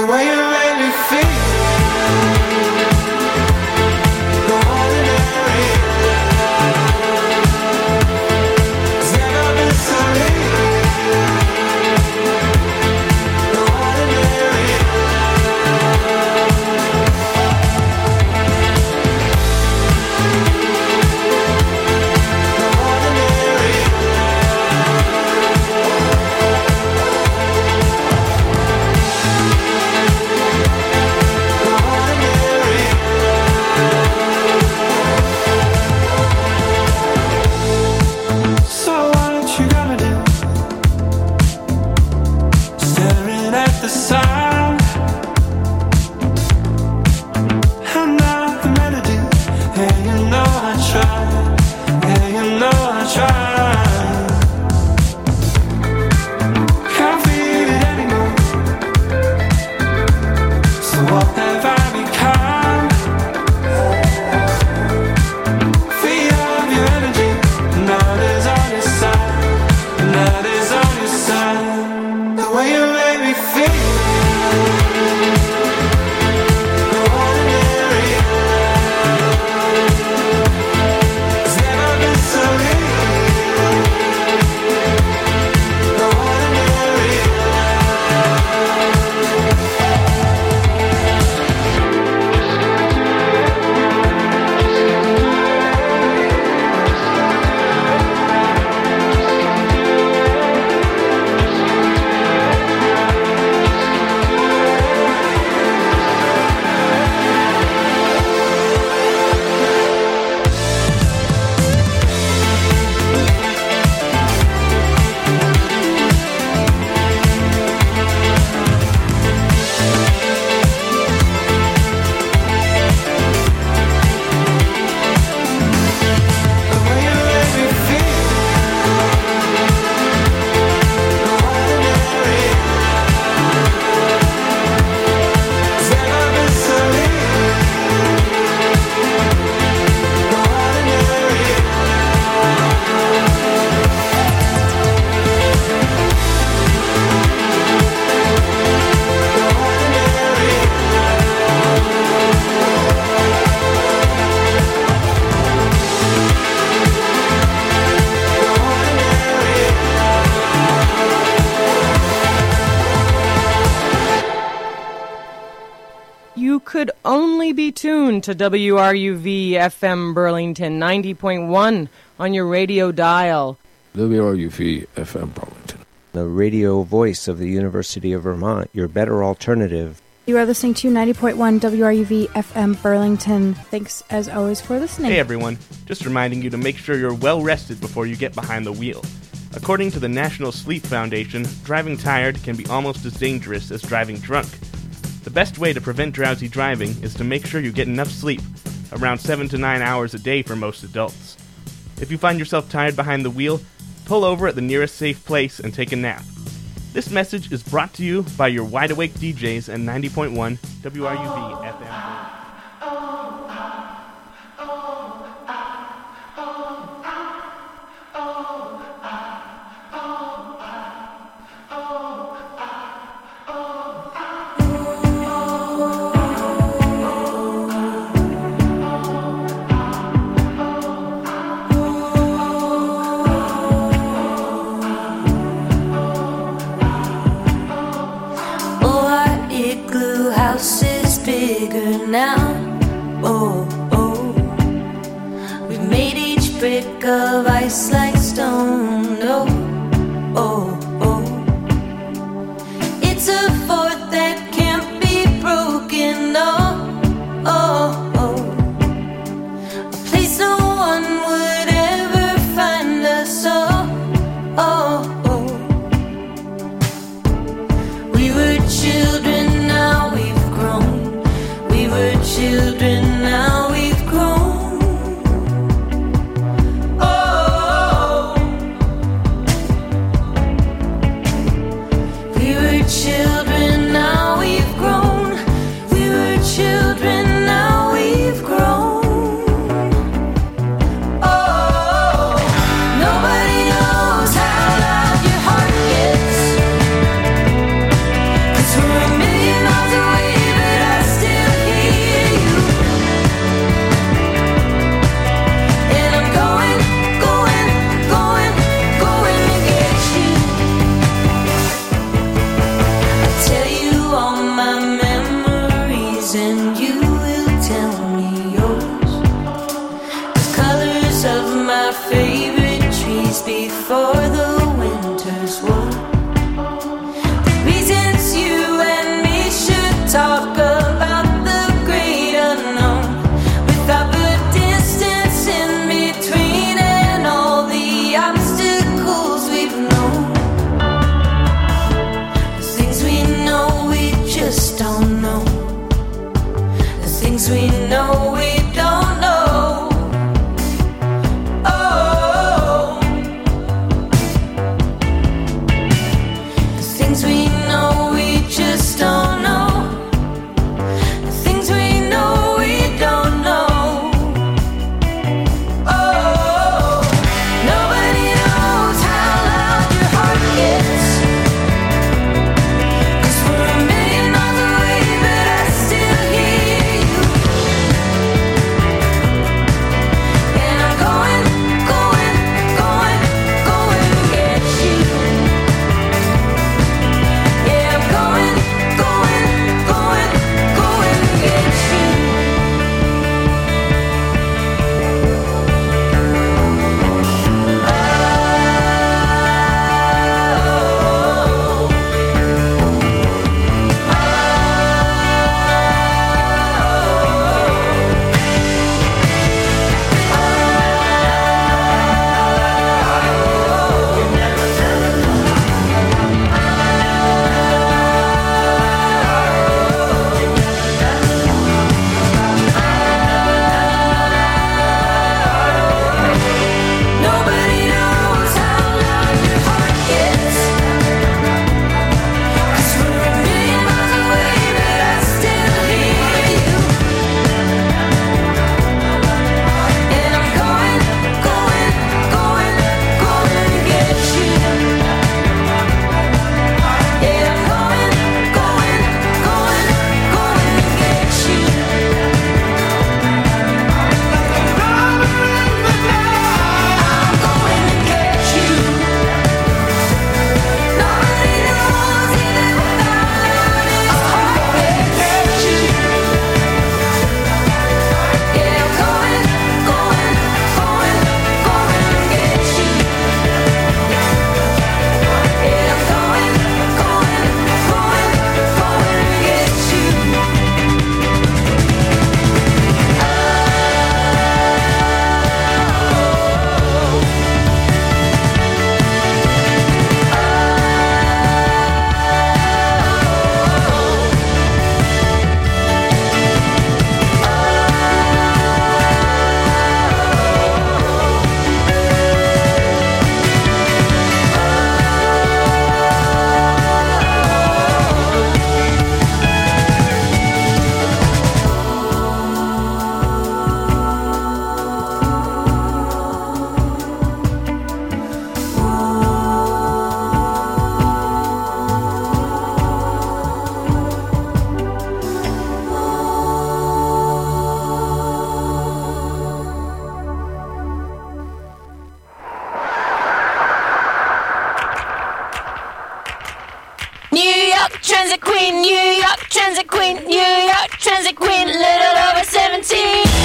could only be tuned to WRUV FM Burlington 90.1 on your radio dial. WRUV FM Burlington, the radio voice of the University of Vermont, your better alternative. You are listening to 90.1 WRUV FM Burlington. Thanks, as always, for listening. Hey, everyone. Just reminding you to make sure you're well rested before you get behind the wheel. According to the National Sleep Foundation, driving tired can be almost as dangerous as driving drunk. The best way to prevent drowsy driving is to make sure you get enough sleep, around 7 to 9 hours a day for most adults. If you find yourself tired behind the wheel, pull over at the nearest safe place and take a nap. This message is brought to you by your wide-awake DJs at 90.1 WRUV FM. Now, oh, we've made each brick of ice like stone. Oh, it's a fort that can't be broken. Oh, a place no one would ever find us. Oh, we were children, now we've grown. We were children, now we've grown. Oh, we were children, now we've grown. We were children, now we've grown. Oh, nobody knows how loud your heart gets, 'cause we're a million miles away. Transit Queen, New York Transit Queen, New York Transit Queen, little over 17.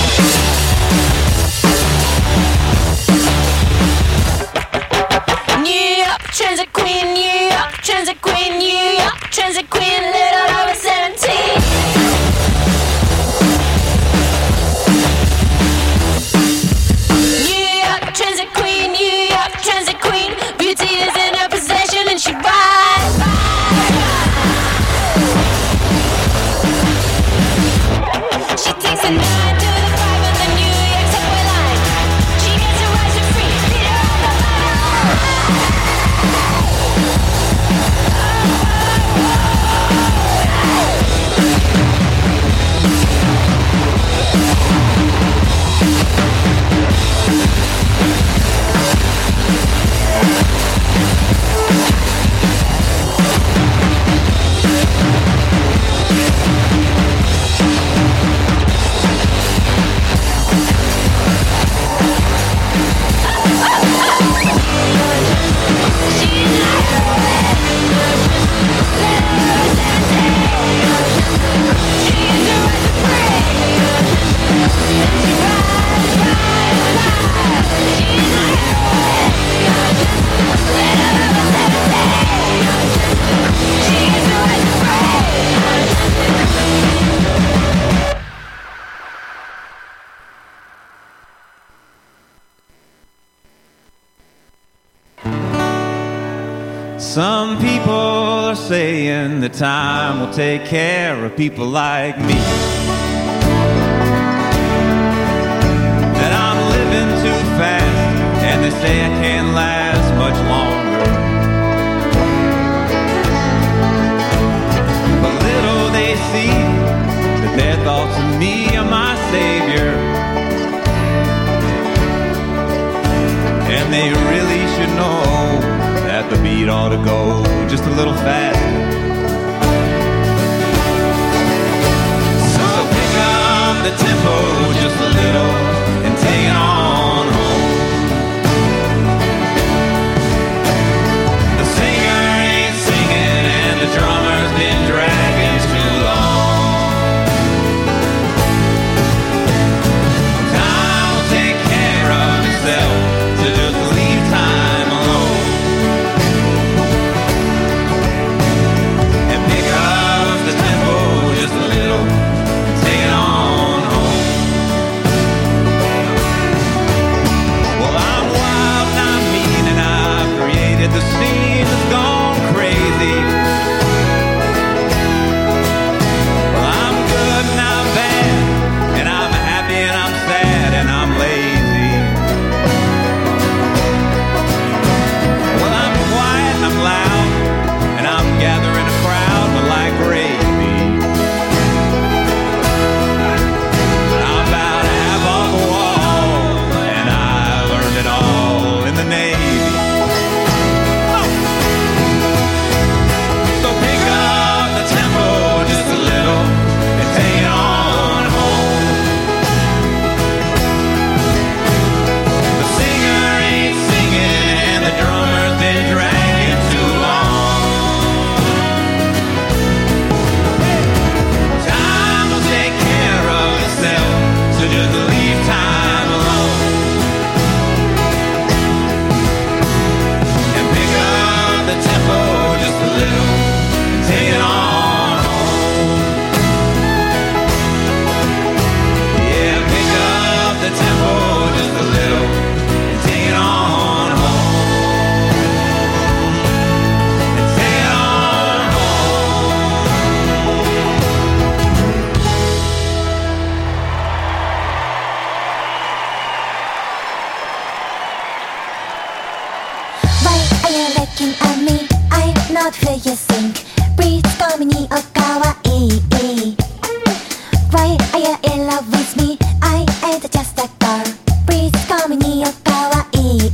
New York Transit Queen, New York Transit Queen, New York Transit Queen, little over 17. New York Transit Queen, New York Transit Queen, beauty is in her possession and she rides. She takes a 9 to the 5 on the New York subway line. She gets her rides for free, beat her up the line. Some people are saying that time will take care of people like me. That I'm living too fast, and they say I can't last much longer. little faster. So pick up the tempo just a little and take it on home. The singer ain't singing and the drummer's been dragging too long. Time will take care of itself, so just leave time alone. And pick up the tempo just a little and take it on home. Well, I'm wild and I'm mean and I've created the scene that's gone crazy. Well, I'm good and I'm bad, and I'm happy and I'm sad and I'm lazy. Well, I'm quiet and I'm loud, and I'm gathering a crowd but like gravy. But I'm about half off the wall, and I've earned it all in the Navy. So pick up the tempo just a little and take it on home. The singer ain't singing and the drummer's been dragging too long. Time will take care of itself, so just leave time alone. And pick up the tempo just a little and take it on home. Yeah, pick up the tempo just a little and take it on home. And take it on home. Why are you looking at me? I'm not who you think. Please call me kawaii. Why are you in love with me? I ain't just a girl. Please call me kawaii.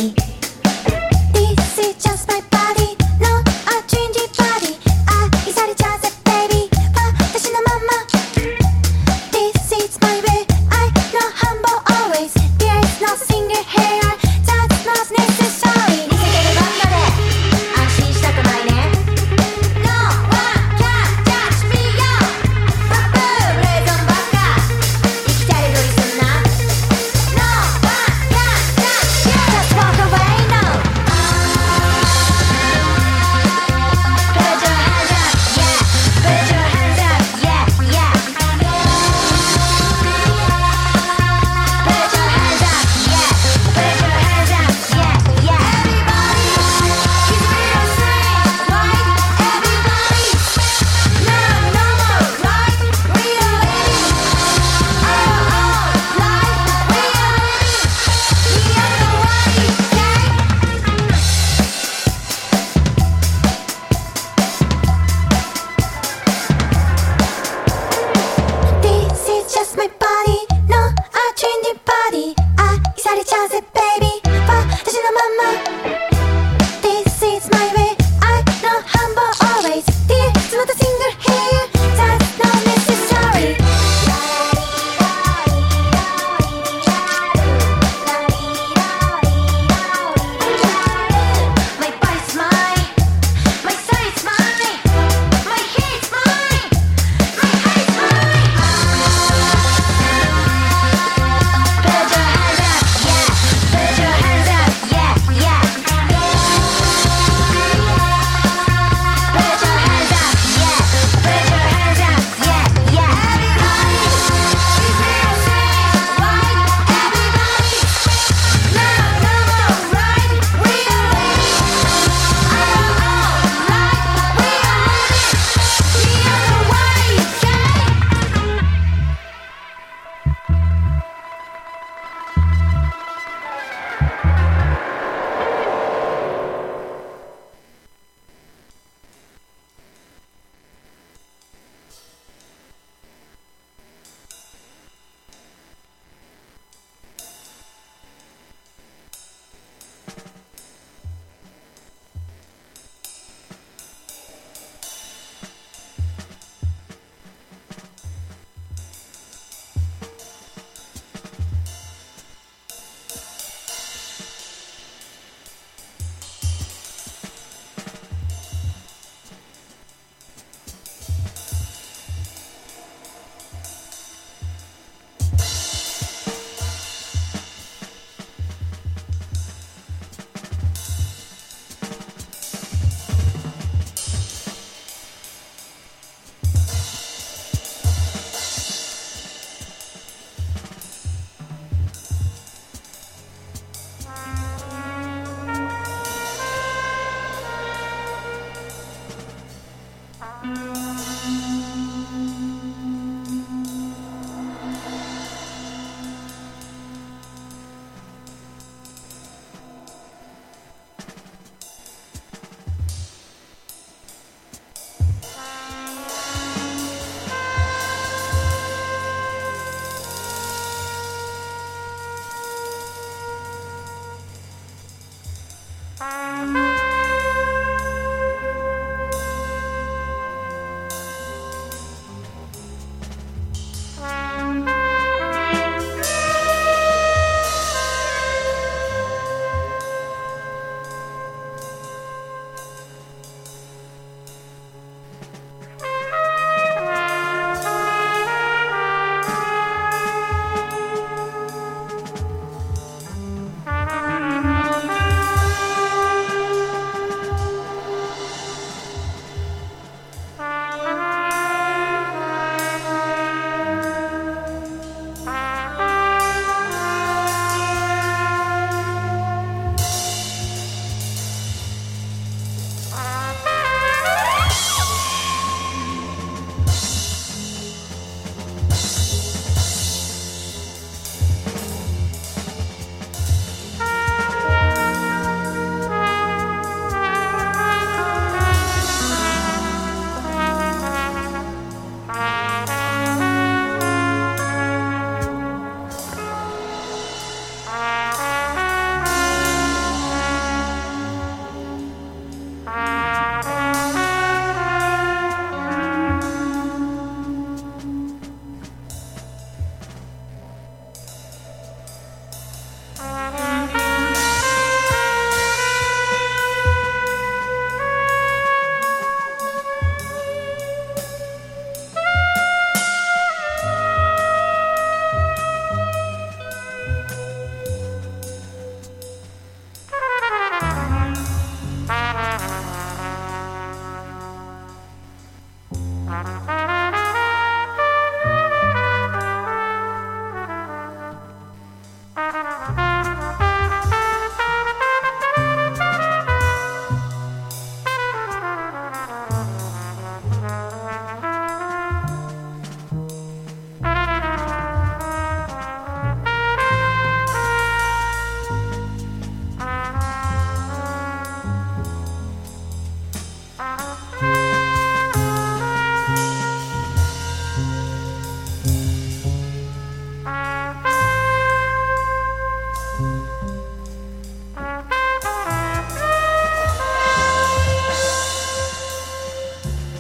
This is just my body, not a trendy body. Is that just a baby? 私のまま This is my way. I know humble always. There is no single hair. That's not necessary. 見せてるばっかで安心したくないね。No one can judge me, yo. バブーレーゾンばっか。